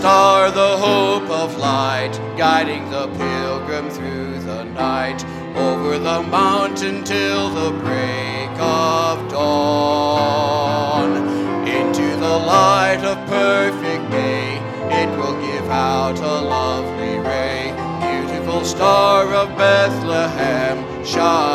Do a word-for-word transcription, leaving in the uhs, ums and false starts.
star, the hope of light, guiding the pilgrim through the night, over the mountain till the break of dawn. Into the light of perfect day, it will give out a lovely ray. Beautiful star of Bethlehem, shine